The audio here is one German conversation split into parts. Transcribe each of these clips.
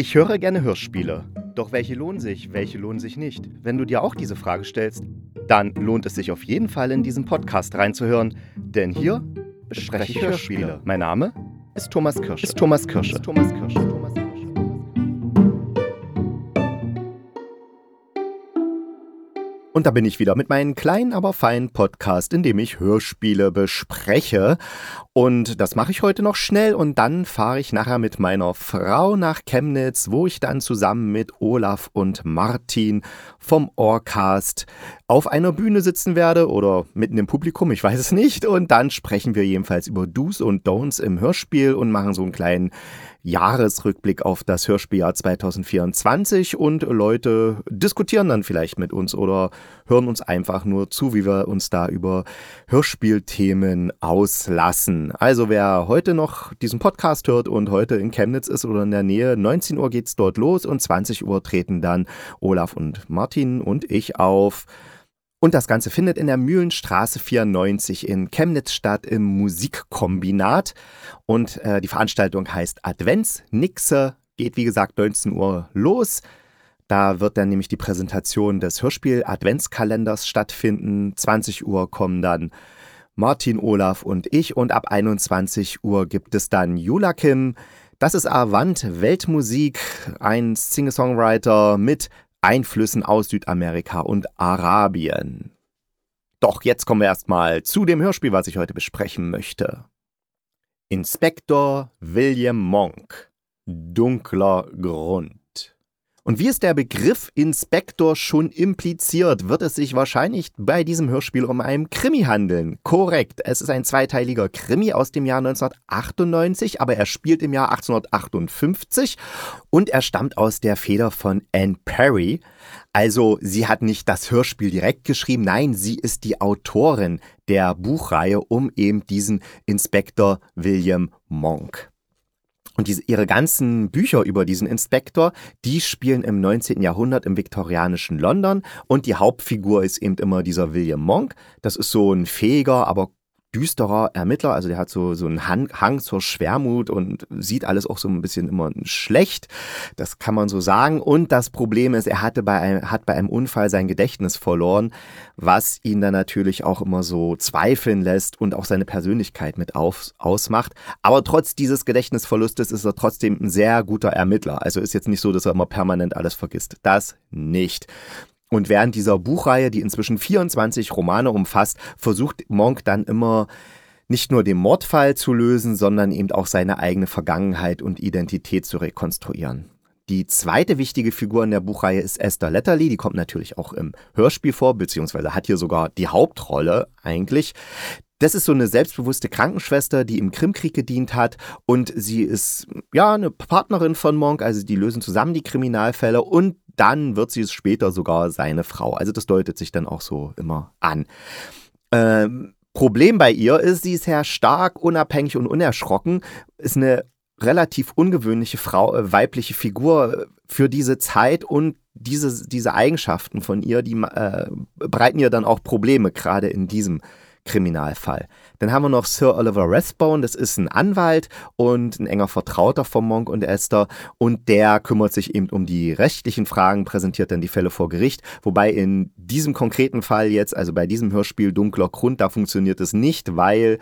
Ich höre gerne Hörspiele. Doch welche lohnen sich nicht? Wenn du dir auch diese Frage stellst, dann lohnt es sich auf jeden Fall in diesen Podcast reinzuhören, denn hier bespreche ich Hörspiele. Mein Name ist Thomas Kirsche. Und da bin ich wieder mit meinem kleinen, aber feinen Podcast, in dem ich Hörspiele bespreche. Und das mache ich heute noch schnell und dann fahre ich nachher mit meiner Frau nach Chemnitz, wo ich dann zusammen mit Olaf und Martin vom Orcast auf einer Bühne sitzen werde oder mitten im Publikum, ich weiß es nicht. Und dann sprechen wir jedenfalls über Do's und Don'ts im Hörspiel und machen so einen kleinen Jahresrückblick auf das Hörspieljahr 2024 und Leute diskutieren dann vielleicht mit uns oder hören uns einfach nur zu, wie wir uns da über Hörspielthemen auslassen. Also wer heute noch diesen Podcast hört und heute in Chemnitz ist oder in der Nähe, 19 Uhr geht's dort los und 20 Uhr treten dann Olaf und Martin und ich auf. Und das Ganze findet in der Mühlenstraße 94 in Chemnitz statt im Musikkombinat. Und die Veranstaltung heißt Adventsnixe, geht wie gesagt 19 Uhr los. Da wird dann nämlich die Präsentation des Hörspiel-Adventskalenders stattfinden. 20 Uhr kommen dann Martin, Olaf und ich und ab 21 Uhr gibt es dann Julakim. Das ist Avant Weltmusik, ein Singer-Songwriter mit Einflüssen aus Südamerika und Arabien. Doch jetzt kommen wir erstmal zu dem Hörspiel, was ich heute besprechen möchte. Inspektor William Monk, Dunkler Grund. Und wie es der Begriff Inspektor schon impliziert, wird es sich wahrscheinlich bei diesem Hörspiel um einen Krimi handeln. Korrekt, es ist ein zweiteiliger Krimi aus dem Jahr 1998, aber er spielt im Jahr 1858 und er stammt aus der Feder von Anne Perry. Also sie hat nicht das Hörspiel direkt geschrieben, nein, sie ist die Autorin der Buchreihe um eben diesen Inspektor William Monk. Und ihre ganzen Bücher über diesen Inspektor, die spielen im 19. Jahrhundert im viktorianischen London und die Hauptfigur ist eben immer dieser William Monk. Das ist so ein fähiger, aber düsterer Ermittler, also der hat so einen Hang zur Schwermut und sieht alles auch so ein bisschen immer schlecht, das kann man so sagen. Und das Problem ist, er hat bei einem Unfall sein Gedächtnis verloren, was ihn dann natürlich auch immer so zweifeln lässt und auch seine Persönlichkeit mit ausmacht. Aber trotz dieses Gedächtnisverlustes ist er trotzdem ein sehr guter Ermittler. Also ist jetzt nicht so, dass er immer permanent alles vergisst. Das nicht. Und während dieser Buchreihe, die inzwischen 24 Romane umfasst, versucht Monk dann immer nicht nur den Mordfall zu lösen, sondern eben auch seine eigene Vergangenheit und Identität zu rekonstruieren. Die zweite wichtige Figur in der Buchreihe ist Esther Latterly, die kommt natürlich auch im Hörspiel vor, beziehungsweise hat hier sogar die Hauptrolle eigentlich. Das ist so eine selbstbewusste Krankenschwester, die im Krimkrieg gedient hat und sie ist ja eine Partnerin von Monk, also die lösen zusammen die Kriminalfälle und dann wird sie es später sogar seine Frau. Also das deutet sich dann auch so immer an. Problem bei ihr ist, sie ist sehr stark, unabhängig und unerschrocken, ist eine relativ ungewöhnliche weibliche Figur für diese Zeit und diese Eigenschaften von ihr, die bereiten ihr dann auch Probleme, gerade in diesem Kriminalfall. Dann haben wir noch Sir Oliver Rathbone, das ist ein Anwalt und ein enger Vertrauter von Monk und Esther und der kümmert sich eben um die rechtlichen Fragen, präsentiert dann die Fälle vor Gericht, wobei in diesem konkreten Fall jetzt, also bei diesem Hörspiel Dunkler Grund, da funktioniert es nicht, weil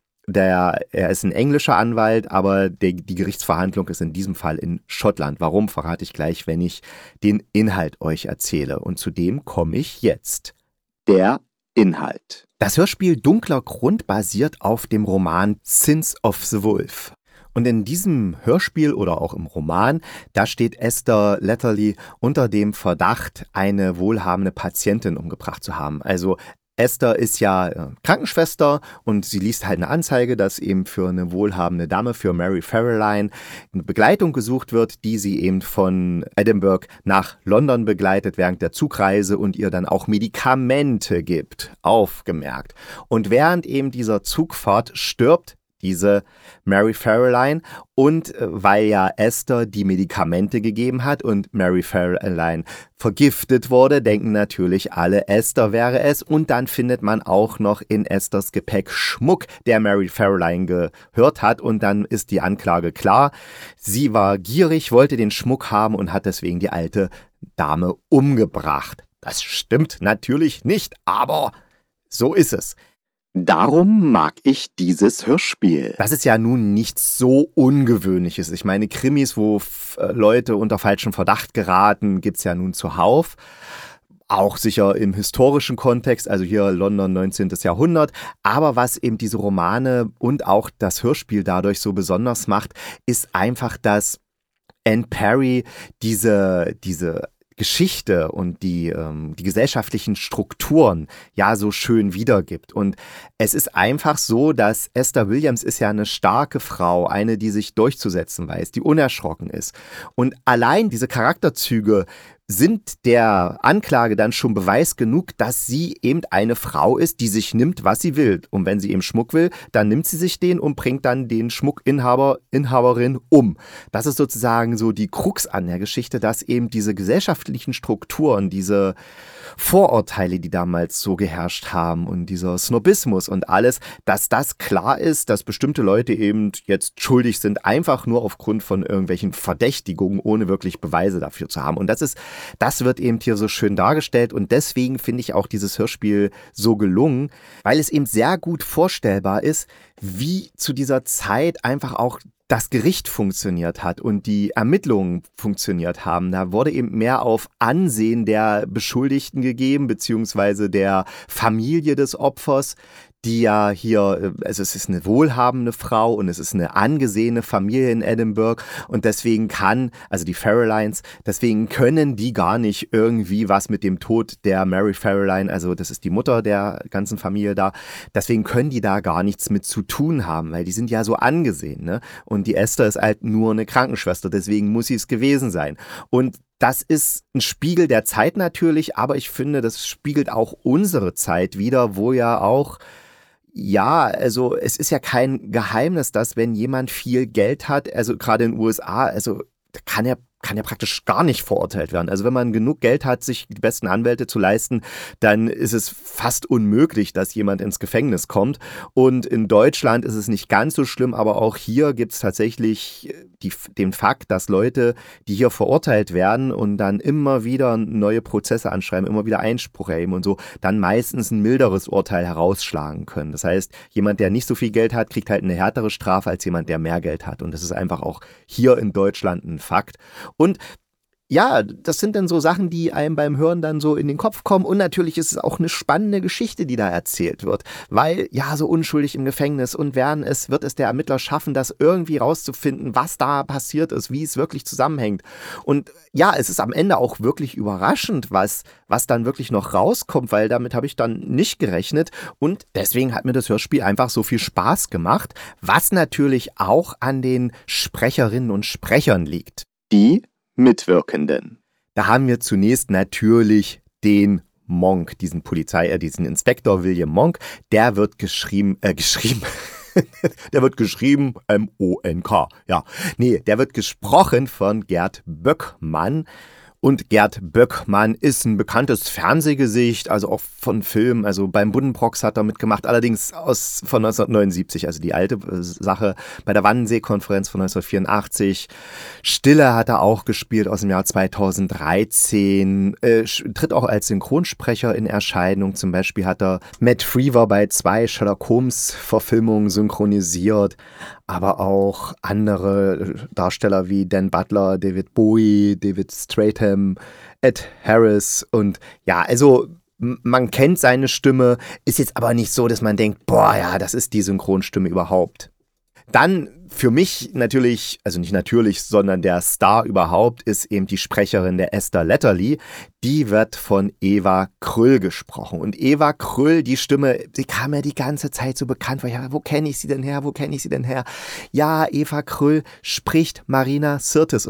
er ist ein englischer Anwalt, aber die Gerichtsverhandlung ist in diesem Fall in Schottland. Warum, verrate ich gleich, wenn ich den Inhalt euch erzähle und zu dem komme ich jetzt. Der Inhalt. Das Hörspiel Dunkler Grund basiert auf dem Roman Sins of the Wolf. Und in diesem Hörspiel oder auch im Roman, da steht Esther Latterly unter dem Verdacht, eine wohlhabende Patientin umgebracht zu haben. Also Esther ist ja Krankenschwester und sie liest halt eine Anzeige, dass eben für eine wohlhabende Dame, für Mary Farrelline, eine Begleitung gesucht wird, die sie eben von Edinburgh nach London begleitet während der Zugreise und ihr dann auch Medikamente gibt, aufgemerkt. Und während eben dieser Zugfahrt stirbt diese Mary Caroline. Und weil ja Esther die Medikamente gegeben hat und Mary Caroline vergiftet wurde, denken natürlich alle, Esther wäre es. Und dann findet man auch noch in Esthers Gepäck Schmuck, der Mary Caroline gehört hat. Und dann ist die Anklage klar. Sie war gierig, wollte den Schmuck haben und hat deswegen die alte Dame umgebracht. Das stimmt natürlich nicht, aber so ist es. Darum mag ich dieses Hörspiel. Das ist ja nun nichts so Ungewöhnliches. Ich meine, Krimis, wo Leute unter falschem Verdacht geraten, gibt's ja nun zuhauf. Auch sicher im historischen Kontext, also hier London 19. Jahrhundert. Aber was eben diese Romane und auch das Hörspiel dadurch so besonders macht, ist einfach, dass Anne Perry diese Geschichte und die gesellschaftlichen Strukturen ja so schön wiedergibt. Und es ist einfach so, dass Esther Williams ist ja eine starke Frau, eine, die sich durchzusetzen weiß, die unerschrocken ist. Und allein diese Charakterzüge sind der Anklage dann schon Beweis genug, dass sie eben eine Frau ist, die sich nimmt, was sie will. Und wenn sie eben Schmuck will, dann nimmt sie sich den und bringt dann den Inhaberin um. Das ist sozusagen so die Krux an der Geschichte, dass eben diese gesellschaftlichen Strukturen, diese Vorurteile, die damals so geherrscht haben und dieser Snobismus und alles, dass das klar ist, dass bestimmte Leute eben jetzt schuldig sind, einfach nur aufgrund von irgendwelchen Verdächtigungen, ohne wirklich Beweise dafür zu haben. Und das wird eben hier so schön dargestellt und deswegen finde ich auch dieses Hörspiel so gelungen, weil es eben sehr gut vorstellbar ist, wie zu dieser Zeit einfach auch das Gericht funktioniert hat und die Ermittlungen funktioniert haben. Da wurde eben mehr auf Ansehen der Beschuldigten gegeben, beziehungsweise der Familie des Opfers, die ja hier, also es ist eine wohlhabende Frau und es ist eine angesehene Familie in Edinburgh und deswegen die Carolines, deswegen können die gar nicht irgendwie was mit dem Tod der Mary Caroline, also das ist die Mutter der ganzen Familie da, deswegen können die da gar nichts mit zu tun haben, weil die sind ja so angesehen, ne? Und die Esther ist halt nur eine Krankenschwester, deswegen muss sie es gewesen sein. Und das ist ein Spiegel der Zeit natürlich, aber ich finde, das spiegelt auch unsere Zeit wider, wo ja auch also es ist ja kein Geheimnis, dass wenn jemand viel Geld hat, also gerade in den USA, also kann ja praktisch gar nicht verurteilt werden. Also wenn man genug Geld hat, sich die besten Anwälte zu leisten, dann ist es fast unmöglich, dass jemand ins Gefängnis kommt. Und in Deutschland ist es nicht ganz so schlimm, aber auch hier gibt es tatsächlich den Fakt, dass Leute, die hier verurteilt werden und dann immer wieder neue Prozesse anschreiben, immer wieder Einspruch erheben und so, dann meistens ein milderes Urteil herausschlagen können. Das heißt, jemand, der nicht so viel Geld hat, kriegt halt eine härtere Strafe als jemand, der mehr Geld hat. Und das ist einfach auch hier in Deutschland ein Fakt. Und ja, das sind dann so Sachen, die einem beim Hören dann so in den Kopf kommen. Und natürlich ist es auch eine spannende Geschichte, die da erzählt wird. Weil, ja, so unschuldig im Gefängnis und wird es der Ermittler schaffen, das irgendwie rauszufinden, was da passiert ist, wie es wirklich zusammenhängt. Und ja, es ist am Ende auch wirklich überraschend, was dann wirklich noch rauskommt, weil damit habe ich dann nicht gerechnet. Und deswegen hat mir das Hörspiel einfach so viel Spaß gemacht, was natürlich auch an den Sprecherinnen und Sprechern liegt. Die Mitwirkenden. Da haben wir zunächst natürlich den Monk, diesen Inspektor William Monk. Der wird geschrieben, der wird geschrieben M-O-N-K. Ja, nee, der wird gesprochen von Gerd Böckmann. Und Gerd Böckmann ist ein bekanntes Fernsehgesicht, also auch von Filmen. Also beim Buddenbrooks hat er mitgemacht, allerdings von 1979, also die alte Sache. Bei der Wannsee-Konferenz von 1984. Stille hat er auch gespielt aus dem Jahr 2013. Tritt auch als Synchronsprecher in Erscheinung. Zum Beispiel hat er Matt Freever bei 2 Sherlock Holmes-Verfilmungen synchronisiert. Aber auch andere Darsteller wie Dan Butler, David Bowie, David Stratham, Ed Harris und ja, also man kennt seine Stimme, ist jetzt aber nicht so, dass man denkt, boah, ja, das ist die Synchronstimme überhaupt. Dann für mich natürlich, also nicht natürlich, sondern der Star überhaupt ist eben die Sprecherin der Esther Latterly. Die wird von Eva Krüll gesprochen. Und Eva Krüll, die Stimme, die kam mir die ganze Zeit so bekannt vor. Ja, wo kenne ich sie denn her? Ja, Eva Krüll spricht Marina Sirtis.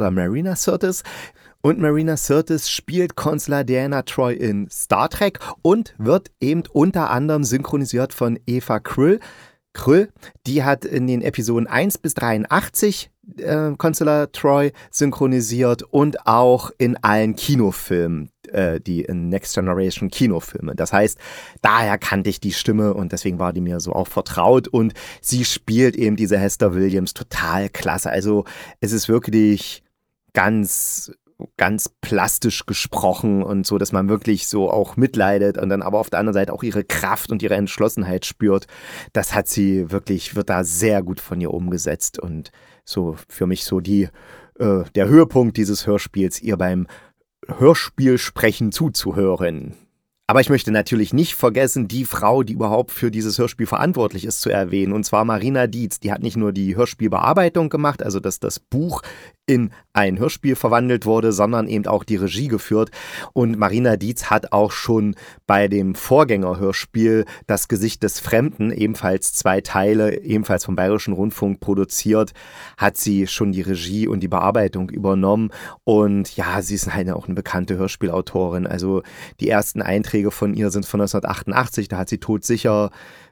Und Marina Sirtis spielt Consular Diana Troy in Star Trek und wird eben unter anderem synchronisiert von Eva Krüll. Krüll. Die hat in den Episoden 1 bis 83 Consuela Troy synchronisiert und auch in allen Kinofilmen, die Next Generation Kinofilme. Das heißt, daher kannte ich die Stimme und deswegen war die mir so auch vertraut und sie spielt eben diese Hester Williams total klasse. Also es ist wirklich ganz plastisch gesprochen und so, dass man wirklich so auch mitleidet und dann aber auf der anderen Seite auch ihre Kraft und ihre Entschlossenheit spürt. Das hat sie wirklich, wird da sehr gut von ihr umgesetzt und so für mich so der Höhepunkt dieses Hörspiels, ihr beim Hörspielsprechen zuzuhören. Aber ich möchte natürlich nicht vergessen, die Frau, die überhaupt für dieses Hörspiel verantwortlich ist, zu erwähnen. Und zwar Marina Dietz. Die hat nicht nur die Hörspielbearbeitung gemacht, also dass das Buch in ein Hörspiel verwandelt wurde, sondern eben auch die Regie geführt. Und Marina Dietz hat auch schon bei dem Vorgängerhörspiel Das Gesicht des Fremden, ebenfalls 2 Teile, ebenfalls vom Bayerischen Rundfunk produziert, hat sie schon die Regie und die Bearbeitung übernommen. Und ja, sie ist halt auch eine bekannte Hörspielautorin. Also die ersten Einträge von ihr sind von 1988, da hat sie Todsicher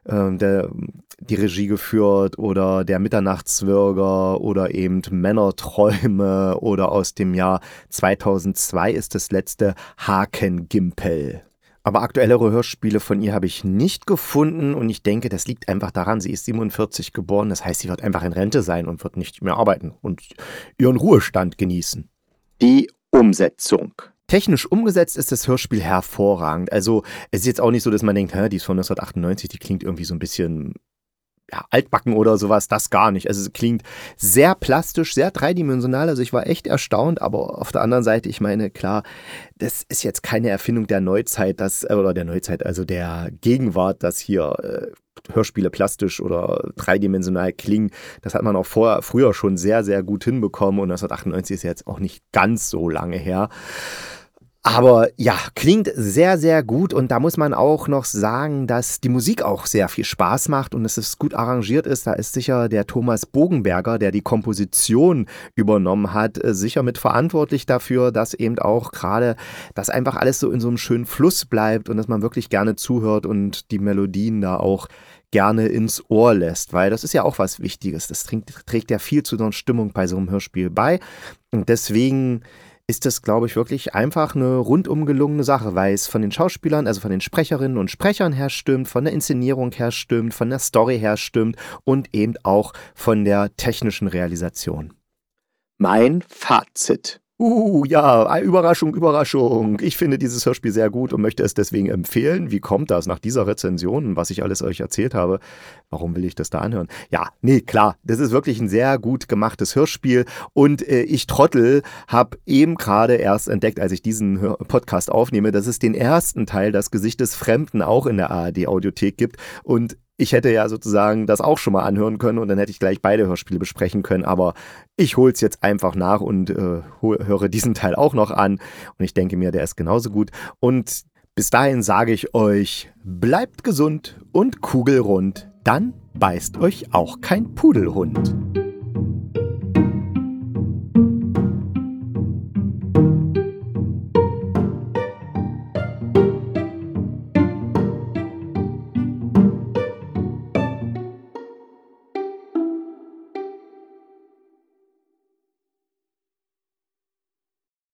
die Regie geführt oder Der Mitternachtswürger oder eben Männerträume oder aus dem Jahr 2002 ist das letzte Hakengimpel. Aber aktuellere Hörspiele von ihr habe ich nicht gefunden und ich denke, das liegt einfach daran, sie ist 47 geboren, das heißt, sie wird einfach in Rente sein und wird nicht mehr arbeiten und ihren Ruhestand genießen. Die Umsetzung. Technisch umgesetzt ist das Hörspiel hervorragend. Also es ist jetzt auch nicht so, dass man denkt, die ist von 1998, die klingt irgendwie so ein bisschen altbacken oder sowas, das gar nicht. Also es klingt sehr plastisch, sehr dreidimensional, also ich war echt erstaunt, aber auf der anderen Seite, ich meine, klar, das ist jetzt keine Erfindung der Neuzeit, also der Gegenwart, dass hier Hörspiele plastisch oder dreidimensional klingen. Das hat man auch früher schon sehr, sehr gut hinbekommen und 1998 ist jetzt auch nicht ganz so lange her. Aber ja, klingt sehr, sehr gut und da muss man auch noch sagen, dass die Musik auch sehr viel Spaß macht und dass es gut arrangiert ist. Da ist sicher der Thomas Bogenberger, der die Komposition übernommen hat, sicher mit verantwortlich dafür, dass eben auch gerade das einfach alles so in so einem schönen Fluss bleibt und dass man wirklich gerne zuhört und die Melodien da auch gerne ins Ohr lässt, weil das ist ja auch was Wichtiges. Das trägt ja viel zu so einer Stimmung bei so einem Hörspiel bei und deswegen ist das, glaube ich, wirklich einfach eine rundum gelungene Sache, weil es von den Schauspielern, also von den Sprecherinnen und Sprechern her stimmt, von der Inszenierung her stimmt, von der Story her stimmt und eben auch von der technischen Realisation. Mein Fazit. Ja, Überraschung, Überraschung. Ich finde dieses Hörspiel sehr gut und möchte es deswegen empfehlen. Wie kommt das nach dieser Rezension, was ich alles euch erzählt habe? Warum will ich das da anhören? Ja, nee, klar, das ist wirklich ein sehr gut gemachtes Hörspiel und ich Trottel habe eben gerade erst entdeckt, als ich diesen Podcast aufnehme, dass es den ersten Teil, Das Gesicht des Fremden, auch in der ARD-Audiothek gibt und ich hätte ja sozusagen das auch schon mal anhören können und dann hätte ich gleich beide Hörspiele besprechen können, aber ich hole es jetzt einfach nach und höre diesen Teil auch noch an und ich denke mir, der ist genauso gut und bis dahin sage ich euch, bleibt gesund und kugelrund, dann beißt euch auch kein Pudelhund.